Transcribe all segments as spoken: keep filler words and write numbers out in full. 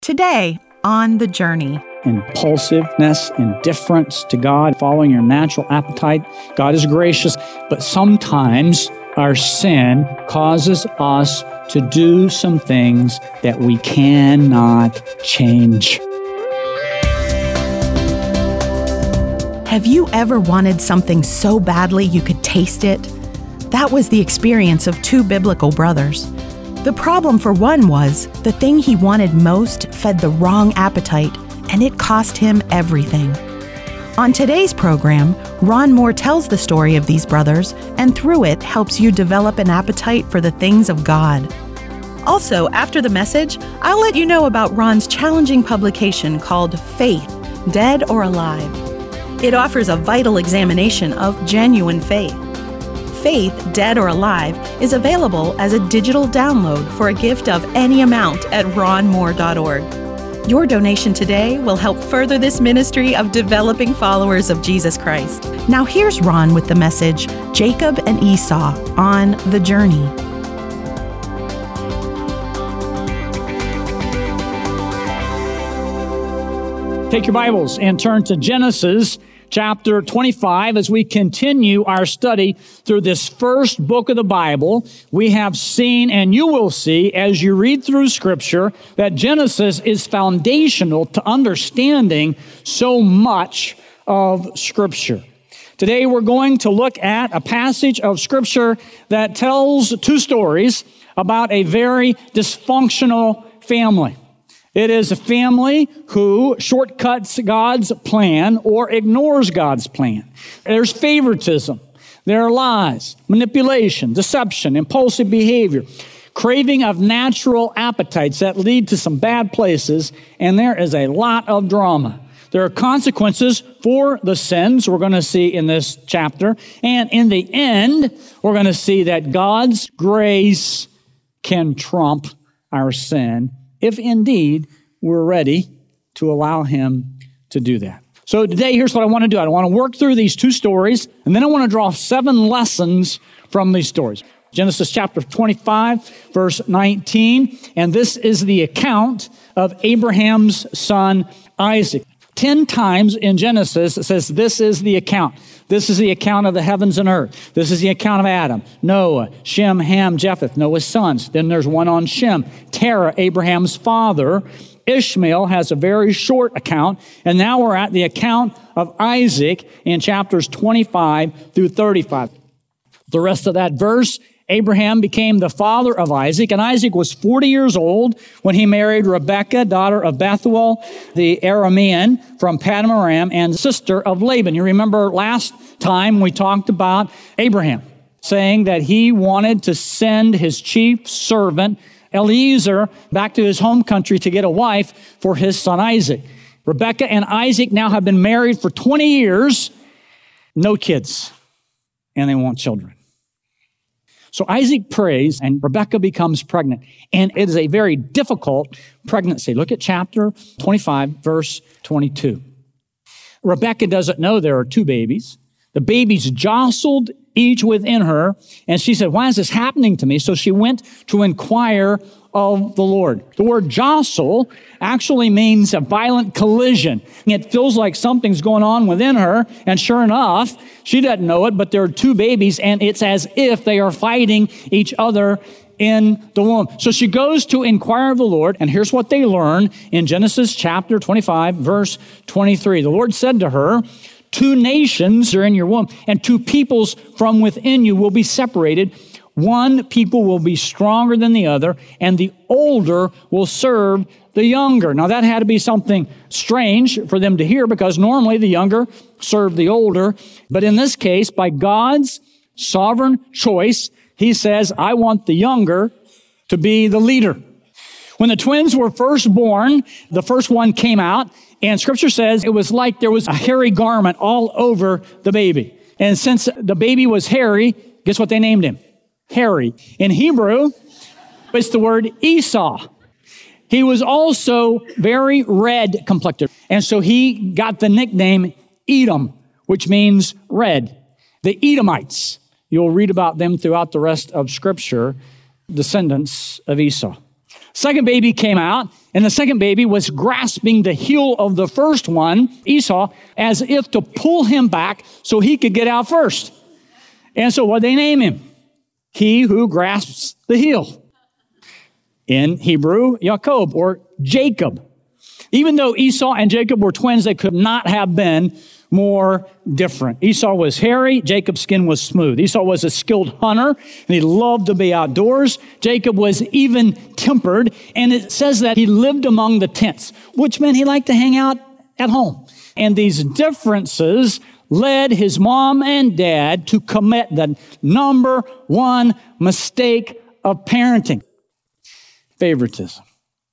Today on The Journey. Impulsiveness, indifference to God, following your natural appetite. God is gracious, but sometimes our sin causes us to do some things that we cannot change. Have you ever wanted something so badly you could taste it? That was the experience of two biblical brothers. The problem for one was the thing he wanted most fed the wrong appetite, and it cost him everything. On today's program, Ron Moore tells the story of these brothers, and through it helps you develop an appetite for the things of God. Also, after the message, I'll let you know about Ron's challenging publication called Faith, Dead or Alive. It offers a vital examination of genuine faith. Faith, Dead or Alive is available as a digital download for a gift of any amount at ron moore dot org. Your donation today will help further this ministry of developing followers of Jesus Christ. Now here's Ron with the message, Jacob and Esau on The Journey. Take your Bibles and turn to Genesis chapter twenty-five as we continue our study through this first book of the Bible. We have seen, and you will see as you read through Scripture, that Genesis is foundational to understanding so much of Scripture. Today we're going to look at a passage of Scripture that tells two stories about a very dysfunctional family. It is a family who shortcuts God's plan or ignores God's plan. There's favoritism. There are lies, manipulation, deception, impulsive behavior, craving of natural appetites that lead to some bad places, and there is a lot of drama. There are consequences for the sins we're going to see in this chapter, and in the end, we're going to see that God's grace can trump our sin, if indeed we're ready to allow Him to do that. So today, here's what I want to do. I want to work through these two stories, and then I want to draw seven lessons from these stories. Genesis chapter twenty-five, verse nineteen, and this is the account of Abraham's son Isaac. Ten times in Genesis, it says this is the account. This is the account of the heavens and earth. This is the account of Adam, Noah, Shem, Ham, Japheth, Noah's sons. Then there's one on Shem, Terah, Abraham's father. Ishmael has a very short account. And now we're at the account of Isaac in chapters twenty-five through thirty-five. The rest of that verse, Abraham became the father of Isaac, and Isaac was forty years old when he married Rebekah, daughter of Bethuel, the Aramean from Paddan Aram, and sister of Laban. You remember last time we talked about Abraham saying that he wanted to send his chief servant, Eliezer, back to his home country to get a wife for his son Isaac. Rebekah and Isaac now have been married for twenty years, no kids, and they want children. So Isaac prays, and Rebekah becomes pregnant, and it is a very difficult pregnancy. Look at chapter twenty-five, verse twenty-two. Rebekah doesn't know there are two babies. The babies jostled each within her, and she said, why is this happening to me? So she went to inquire of the Lord. The word jostle actually means a violent collision. It feels like something's going on within her, and sure enough, she doesn't know it, but there are two babies, and it's as if they are fighting each other in the womb. So she goes to inquire of the Lord, and here's what they learn in Genesis chapter twenty-five, verse twenty-three. The Lord said to her, two nations are in your womb, and two peoples from within you will be separated. One people will be stronger than the other, and the older will serve the younger. Now that had to be something strange for them to hear, because normally the younger serve the older. But in this case, by God's sovereign choice, He says, I want the younger to be the leader. When the twins were first born, the first one came out, and Scripture says it was like there was a hairy garment all over the baby. And since the baby was hairy, guess what they named him? Hairy. In Hebrew, it's the word Esau. He was also very red complected. And so he got the nickname Edom, which means red. The Edomites, you'll read about them throughout the rest of Scripture, descendants of Esau. Second baby came out, and the second baby was grasping the heel of the first one, Esau, as if to pull him back so he could get out first. And so what they name him? He who grasps the heel. In Hebrew, Jacob, or Jacob. Even though Esau and Jacob were twins, they could not have been more different. Esau was hairy, Jacob's skin was smooth. Esau was a skilled hunter, and he loved to be outdoors. Jacob was even-tempered, and it says that he lived among the tents, which meant he liked to hang out at home. And these differences led his mom and dad to commit the number one mistake of parenting: favoritism.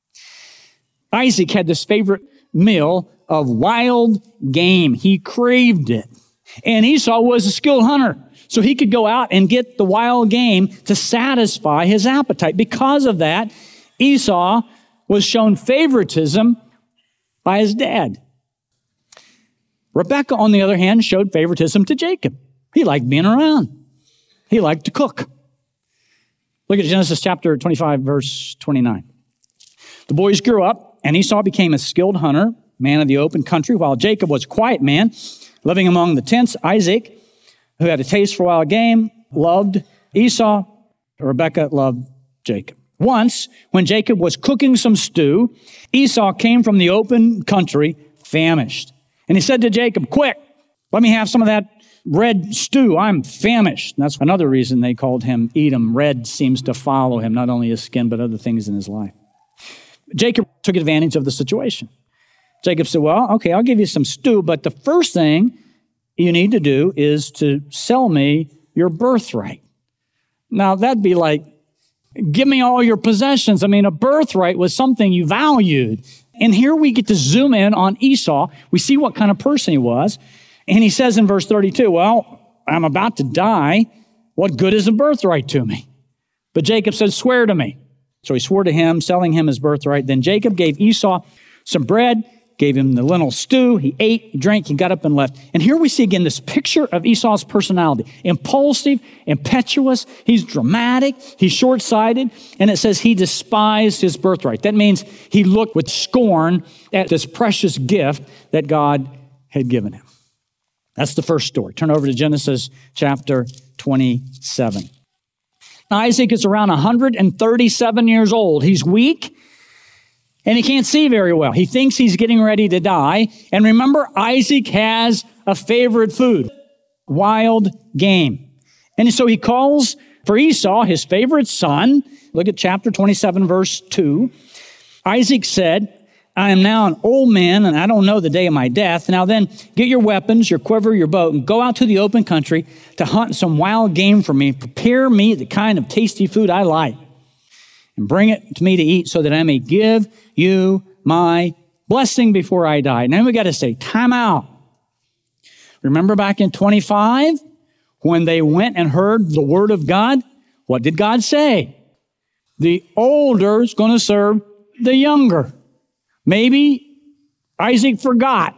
Isaac had this favorite meal of wild game. He craved it. And Esau was a skilled hunter, so he could go out and get the wild game to satisfy his appetite. Because of that, Esau was shown favoritism by his dad. Rebekah, on the other hand, showed favoritism to Jacob. He liked being around. He liked to cook. Look at Genesis chapter twenty-five, verse twenty-nine. The boys grew up, and Esau became a skilled hunter, man of the open country, while Jacob was a quiet man, living among the tents. Isaac, who had a taste for wild game, loved Esau. Rebekah loved Jacob. Once, when Jacob was cooking some stew, Esau came from the open country, famished. And he said to Jacob, "Quick, let me have some of that red stew. I'm famished." And that's another reason they called him Edom. Red seems to follow him, not only his skin, but other things in his life. Jacob took advantage of the situation. Jacob said, "Well, okay, I'll give you some stew, but the first thing you need to do is to sell me your birthright." Now, that'd be like, give me all your possessions. I mean, a birthright was something you valued. And here we get to zoom in on Esau. We see what kind of person he was. And he says in verse thirty-two, "Well, I'm about to die. What good is a birthright to me?" But Jacob said, "Swear to me." So he swore to him, selling him his birthright. Then Jacob gave Esau some bread, gave him the lentil stew. He ate, he drank, he got up and left. And here we see again this picture of Esau's personality. Impulsive, impetuous, he's dramatic, he's short-sighted, and it says he despised his birthright. That means he looked with scorn at this precious gift that God had given him. That's the first story. Turn over to Genesis chapter twenty-seven. Now, Isaac is around one hundred thirty-seven years old. He's weak, and he can't see very well. He thinks he's getting ready to die. And remember, Isaac has a favorite food: wild game. And so he calls for Esau, his favorite son. Look at chapter twenty-seven, verse two. Isaac said, "I am now an old man, and I don't know the day of my death. Now then, get your weapons, your quiver, your bow, and go out to the open country to hunt some wild game for me. Prepare me the kind of tasty food I like, and bring it to me to eat so that I may give you my blessing before I die." Now we got to say, time out. Remember back in twenty-five, when they went and heard the word of God, what did God say? The older is going to serve the younger. Maybe Isaac forgot.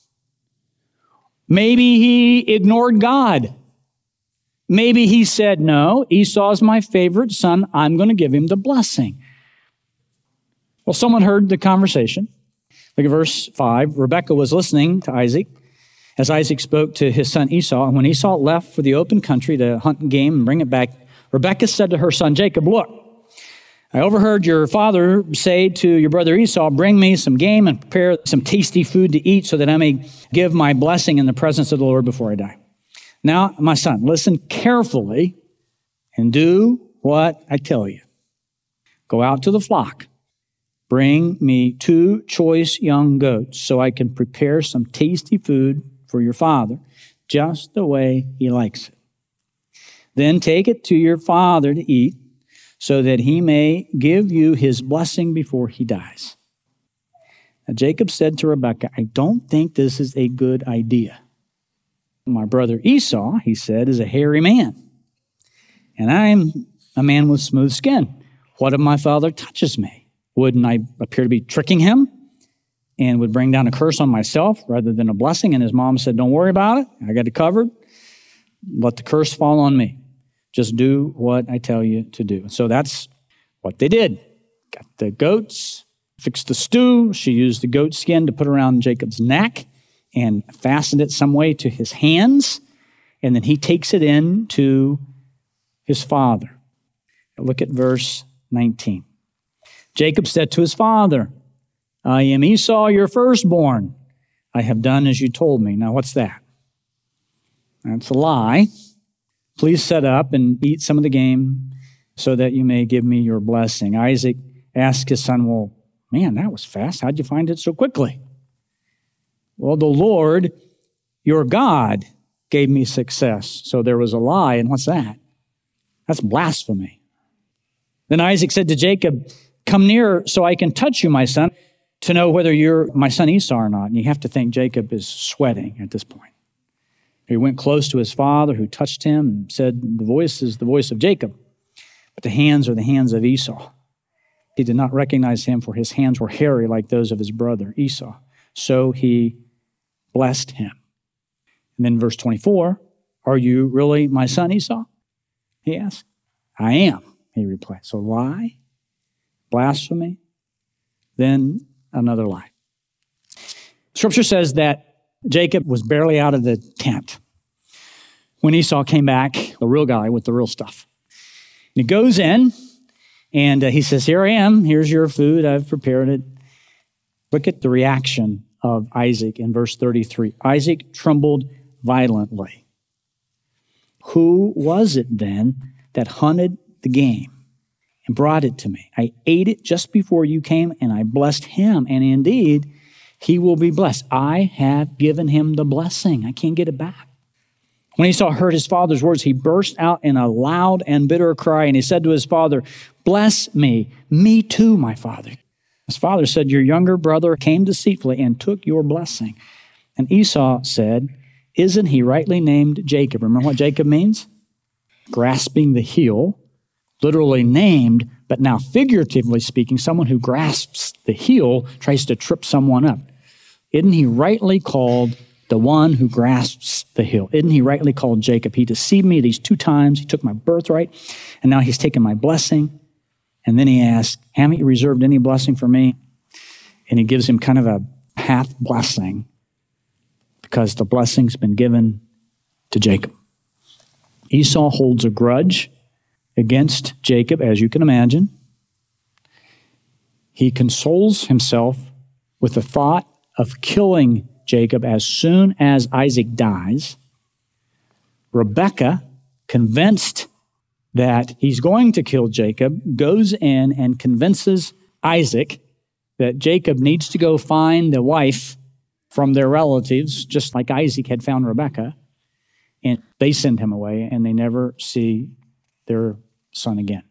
Maybe he ignored God. Maybe he said, "No, Esau's my favorite son. I'm going to give him the blessing." Well, someone heard the conversation. Look at verse five. Rebekah was listening to Isaac as Isaac spoke to his son Esau. And when Esau left for the open country to hunt game and bring it back, Rebekah said to her son Jacob, "Look, I overheard your father say to your brother Esau, 'Bring me some game and prepare some tasty food to eat so that I may give my blessing in the presence of the Lord before I die.' Now, my son, listen carefully and do what I tell you. Go out to the flock. Bring me two choice young goats so I can prepare some tasty food for your father, just the way he likes it. Then take it to your father to eat, so that he may give you his blessing before he dies." Now Jacob said to Rebekah, "I don't think this is a good idea. My brother Esau," he said, "is a hairy man, and I'm a man with smooth skin. What if my father touches me? Wouldn't I appear to be tricking him and would bring down a curse on myself rather than a blessing?" And his mom said, "Don't worry about it. I got it covered. Let the curse fall on me. Just do what I tell you to do." So that's what they did. got the goats, fixed the stew. She used the goat skin to put around Jacob's neck and fastened it some way to his hands. And then he takes it in to his father. Look at verse nineteen. Jacob said to his father, I am Esau, your firstborn. I have done as you told me. Now, what's that? That's a lie. Please set up and eat some of the game so that you may give me your blessing. Isaac asked his son, well, man, that was fast. How'd you find it so quickly? Well, the Lord, your God, gave me success. So there was a lie. And what's that? That's blasphemy. Then Isaac said to Jacob, come near so I can touch you, my son, to know whether you're my son Esau or not. And you have to think Jacob is sweating at this point. He went close to his father, who touched him and said, the voice is the voice of Jacob, but the hands are the hands of Esau. He did not recognize him, for his hands were hairy like those of his brother Esau. So he blessed him. And then verse twenty-four, are you really my son Esau? He asked. I am, he replied. So lie, blasphemy, then another lie. Scripture says that Jacob was barely out of the tent when Esau came back, the real guy with the real stuff. And he goes in and uh, he says, here I am. Here's your food. I've prepared it. Look at the reaction of Isaac in verse thirty-three. Isaac trembled violently. Who was it then that hunted the game and brought it to me? I ate it just before you came, and I blessed him. And indeed, he will be blessed. I have given him the blessing. I can't get it back. When Esau heard his father's words, he burst out in a loud and bitter cry, and he said to his father, bless me, me too, my father. His father said, your younger brother came deceitfully and took your blessing. And Esau said, isn't he rightly named Jacob? Remember what Jacob means? Grasping the heel, literally named, but now figuratively speaking, someone who grasps the heel tries to trip someone up. Isn't he rightly called the one who grasps the heel? Isn't he rightly called Jacob? He deceived me these two times. He took my birthright, and now he's taken my blessing. And then he asks, haven't you reserved any blessing for me? And he gives him kind of a half blessing because the blessing's been given to Jacob. Esau holds a grudge against Jacob, as you can imagine. He consoles himself with the thought of killing Jacob as soon as Isaac dies. Rebekah, convinced that he's going to kill Jacob, goes in and convinces Isaac that Jacob needs to go find a wife from their relatives, just like Isaac had found Rebekah. And they send him away, and they never see their son again.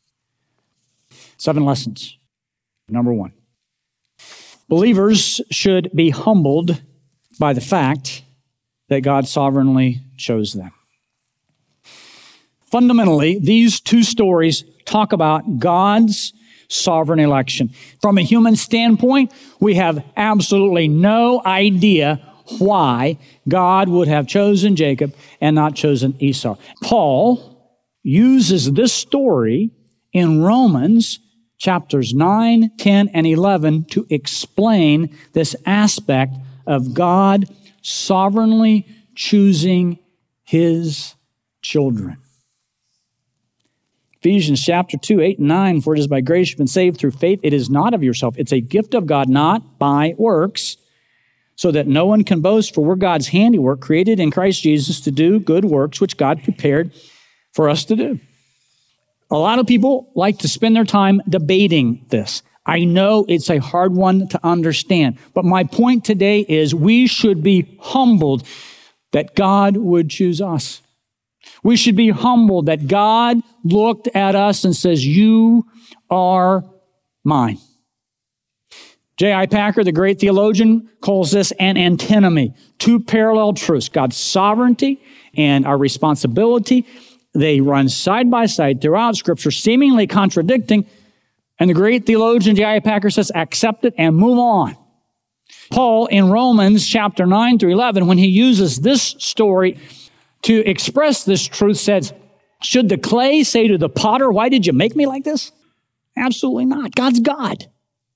Seven lessons. Number one. Believers should be humbled by the fact that God sovereignly chose them. Fundamentally, these two stories talk about God's sovereign election. From a human standpoint, we have absolutely no idea why God would have chosen Jacob and not chosen Esau. Paul uses this story in Romans chapters nine, ten, and eleven to explain this aspect of God sovereignly choosing His children. Ephesians chapter two, eight, and nine, for it is by grace you've been saved through faith. It is not of yourself. It's a gift of God, not by works, so that no one can boast, for we're God's handiwork, created in Christ Jesus to do good works, which God prepared for us to do. A lot of people like to spend their time debating this. I know it's a hard one to understand, but my point today is we should be humbled that God would choose us. We should be humbled that God looked at us and says, you are mine. J I Packer, the great theologian, calls this an antinomy, two parallel truths, God's sovereignty and our responsibility. They run side by side throughout Scripture, seemingly contradicting. And the great theologian J I Packer says, accept it and move on. Paul in Romans chapter nine through eleven, when he uses this story to express this truth, says, should the clay say to the potter, why did you make me like this? Absolutely not. God's God.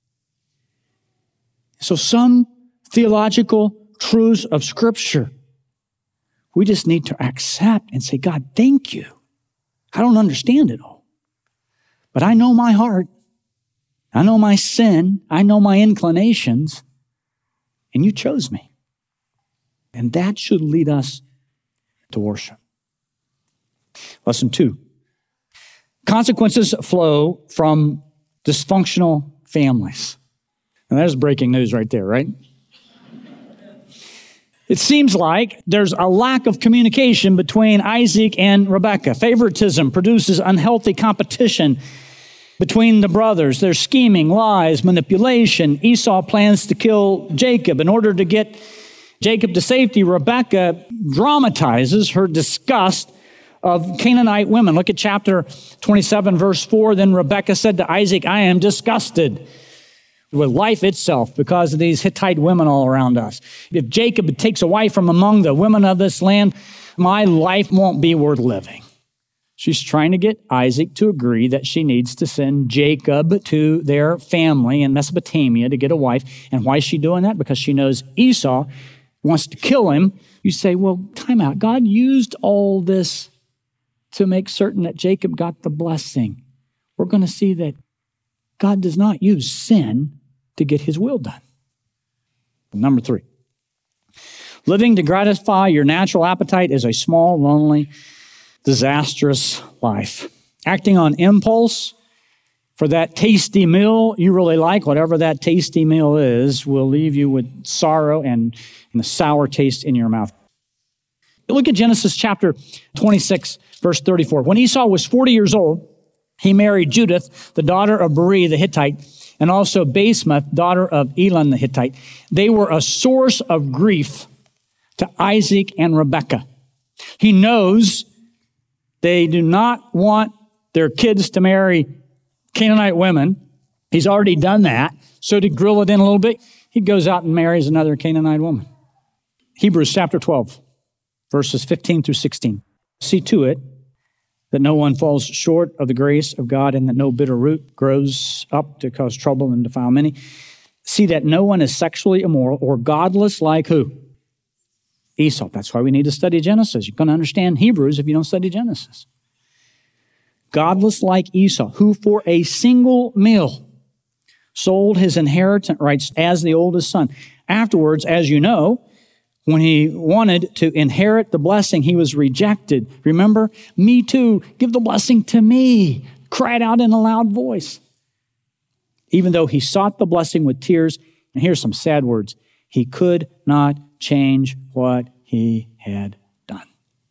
So some theological truths of Scripture, we just need to accept and say, God, thank you. I don't understand it all, but I know my heart. I know my sin. I know my inclinations, and you chose me. And that should lead us to worship. Lesson two. Consequences flow from dysfunctional families. And there's breaking news right there, right? It seems like there's a lack of communication between Isaac and Rebekah. Favoritism produces unhealthy competition between the brothers. There's scheming, lies, manipulation. Esau plans to kill Jacob. In order to get Jacob to safety, Rebekah dramatizes her disgust of Canaanite women. Look at chapter twenty-seven, verse four. Then Rebekah said to Isaac, I am disgusted with life itself because of these Hittite women all around us. If Jacob takes a wife from among the women of this land, my life won't be worth living. She's trying to get Isaac to agree that she needs to send Jacob to their family in Mesopotamia to get a wife. And why is she doing that? Because she knows Esau wants to kill him. You say, well, time out. God used all this to make certain that Jacob got the blessing. We're going to see that God does not use sin to get his will done. Number three, living to gratify your natural appetite is a small, lonely, disastrous life. Acting on impulse for that tasty meal you really like, whatever that tasty meal is, will leave you with sorrow and, and a sour taste in your mouth. Look at Genesis chapter twenty-six, verse thirty-four. When Esau was forty years old, he married Judith, the daughter of Beri the Hittite, and also Basemath, daughter of Elon the Hittite. They were a source of grief to Isaac and Rebekah. He knows they do not want their kids to marry Canaanite women. He's already done that. So to grill it in a little bit, he goes out and marries another Canaanite woman. Hebrews chapter twelve, verses fifteen through sixteen. See to it that no one falls short of the grace of God, and that no bitter root grows up to cause trouble and defile many. See that no one is sexually immoral or godless like who? Esau. That's why we need to study Genesis. You're going to understand Hebrews if you don't study Genesis. Godless like Esau, who for a single meal sold his inheritance rights as the oldest son. Afterwards, as you know, when he wanted to inherit the blessing, he was rejected. Remember? Me too. Give the blessing to me. Cried out in a loud voice. Even though he sought the blessing with tears, and here's some sad words, he could not change what he had done.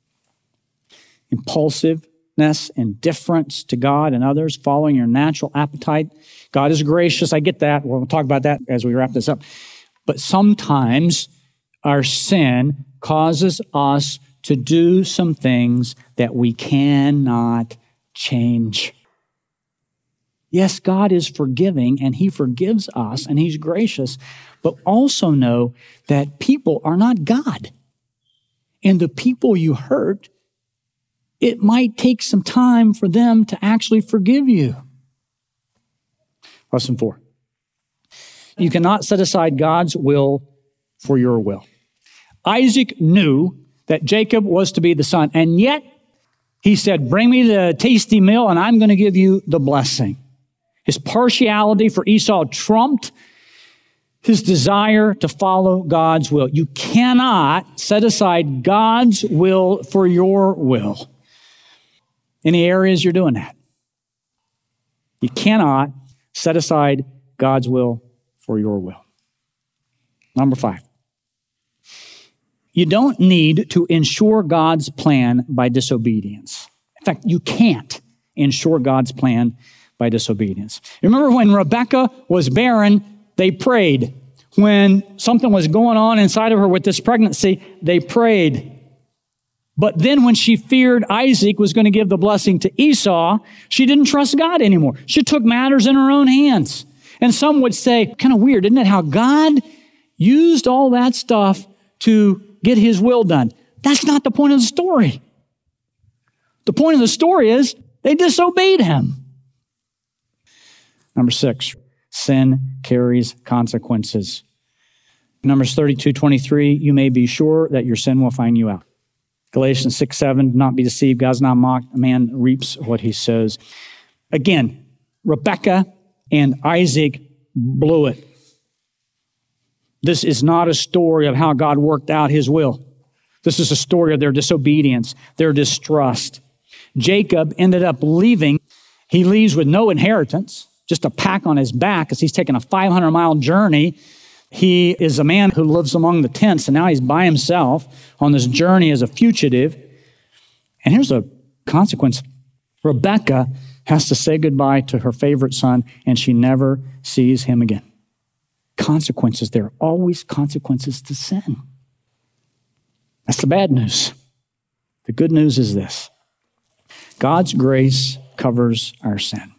Impulsiveness, indifference to God and others, following your natural appetite. God is gracious. I get that. We'll talk about that as we wrap this up. But sometimes our sin causes us to do some things that we cannot change. Yes, God is forgiving and he forgives us and he's gracious, but also know that people are not God. And the people you hurt, it might take some time for them to actually forgive you. Lesson four. You cannot set aside God's will for your will. Isaac knew that Jacob was to be the son, and yet he said, bring me the tasty meal and I'm going to give you the blessing. His partiality for Esau trumped his desire to follow God's will. You cannot set aside God's will for your will. Any areas you're doing that? You cannot set aside God's will for your will. Number five. You don't need to ensure God's plan by disobedience. In fact, you can't ensure God's plan by disobedience. Remember when Rebekah was barren, they prayed. When something was going on inside of her with this pregnancy, they prayed. But then when she feared Isaac was going to give the blessing to Esau, she didn't trust God anymore. She took matters in her own hands. And some would say, kind of weird, isn't it, how God used all that stuff to get his will done? That's not the point of the story. The point of the story is they disobeyed him. Number six, sin carries consequences. Numbers thirty-two twenty-three, you may be sure that your sin will find you out. Galatians six seven, do not be deceived. God's not mocked. A man reaps what he sows. Again, Rebekah and Isaac blew it. This is not a story of how God worked out his will. This is a story of their disobedience, their distrust. Jacob ended up leaving. He leaves with no inheritance, just a pack on his back as he's taking a five hundred mile journey. He is a man who lives among the tents, and now he's by himself on this journey as a fugitive. And here's a consequence. Rebekah has to say goodbye to her favorite son, and she never sees him again. Consequences. There are always consequences to sin. That's the bad news. The good news is this. God's grace covers our sin.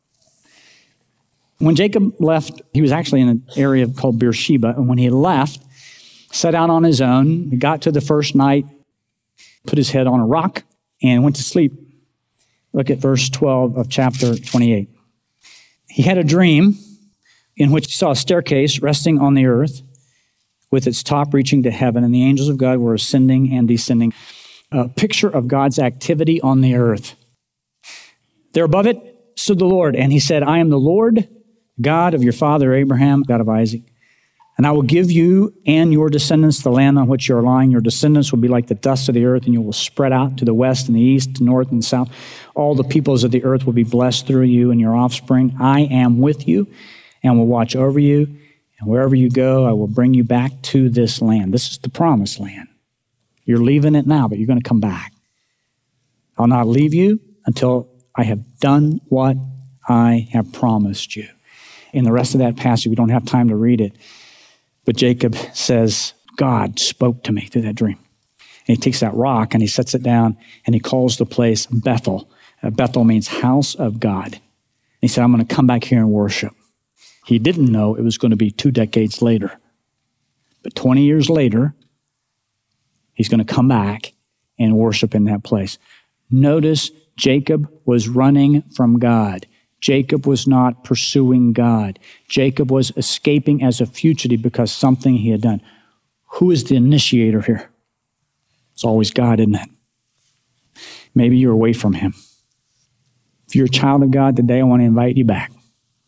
When Jacob left, he was actually in an area called Beersheba, and when he left, set out on his own, he got to the first night, put his head on a rock, and went to sleep. Look at verse twelve of chapter twenty-eight. He had a dream in which he saw a staircase resting on the earth with its top reaching to heaven, and the angels of God were ascending and descending. A picture of God's activity on the earth. There above it stood the Lord, and he said, I am the Lord, God of your father Abraham, God of Isaac. And I will give you and your descendants the land on which you are lying. Your descendants will be like the dust of the earth, and you will spread out to the west and the east, to north and south. All the peoples of the earth will be blessed through you and your offspring. I am with you and will watch over you. And wherever you go, I will bring you back to this land. This is the promised land. You're leaving it now, but you're going to come back. I'll not leave you until I have done what I have promised you. In the rest of that passage, we don't have time to read it, but Jacob says, God spoke to me through that dream. And he takes that rock and he sets it down and he calls the place Bethel. Uh, Bethel means house of God. And he said, I'm going to come back here and worship. He didn't know it was going to be two decades later. But twenty years later, he's going to come back and worship in that place. Notice Jacob was running from God. Jacob was not pursuing God. Jacob was escaping as a fugitive because something he had done. Who is the initiator here? It's always God, isn't it? Maybe you're away from him. If you're a child of God today, I want to invite you back.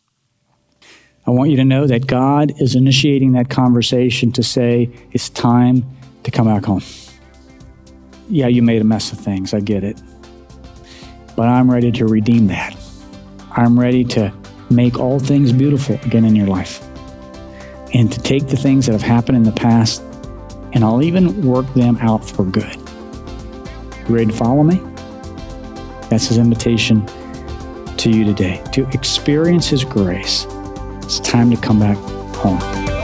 I want you to know that God is initiating that conversation to say, it's time to come back home. Yeah, you made a mess of things. I get it. But I'm ready to redeem that. I'm ready to make all things beautiful again in your life. And to take the things that have happened in the past, and I'll even work them out for good. You ready to follow me? That's his invitation to you today, to experience his grace. It's time to come back home.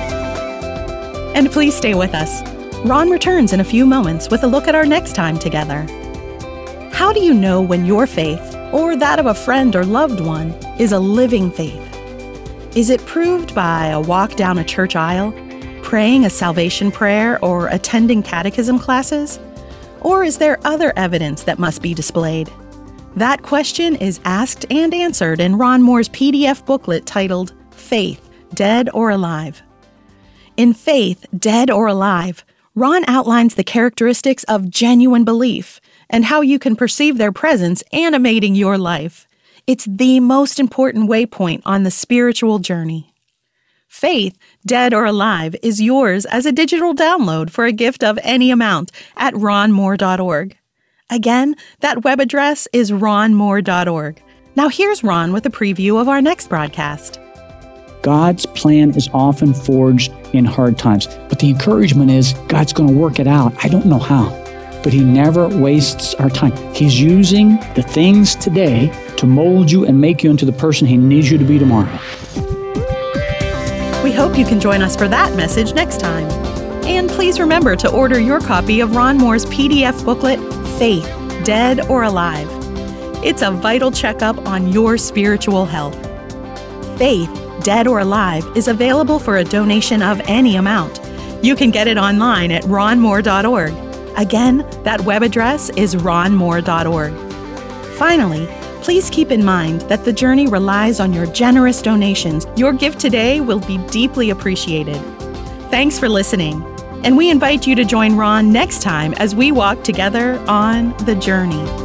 And please stay with us. Ron returns in a few moments with a look at our next time together. How do you know when your faith, or that of a friend or loved one, is a living faith? Is it proved by a walk down a church aisle, praying a salvation prayer, or attending catechism classes? Or is there other evidence that must be displayed? That question is asked and answered in Ron Moore's P D F booklet titled Faith, Dead or Alive. In Faith, Dead or Alive, Ron outlines the characteristics of genuine belief and how you can perceive their presence animating your life. It's the most important waypoint on the spiritual journey. Faith, Dead or Alive is yours as a digital download for a gift of any amount at ron moore dot org. Again, that web address is ron moore dot org. Now here's Ron with a preview of our next broadcast. God's plan is often forged in hard times, but the encouragement is God's going to work it out. I don't know how, but he never wastes our time. He's using the things today to mold you and make you into the person he needs you to be tomorrow. We hope you can join us for that message next time. And please remember to order your copy of Ron Moore's P D F booklet, Faith, Dead or Alive. It's a vital checkup on your spiritual health. Faith, Dead or Alive is available for a donation of any amount. You can get it online at ron moore dot org. Again, that web address is ron moore dot org. Finally, Please keep in mind that the journey relies on your generous donations. Your gift today will be deeply appreciated. Thanks for listening, and we invite you to join Ron next time as we walk together on the journey.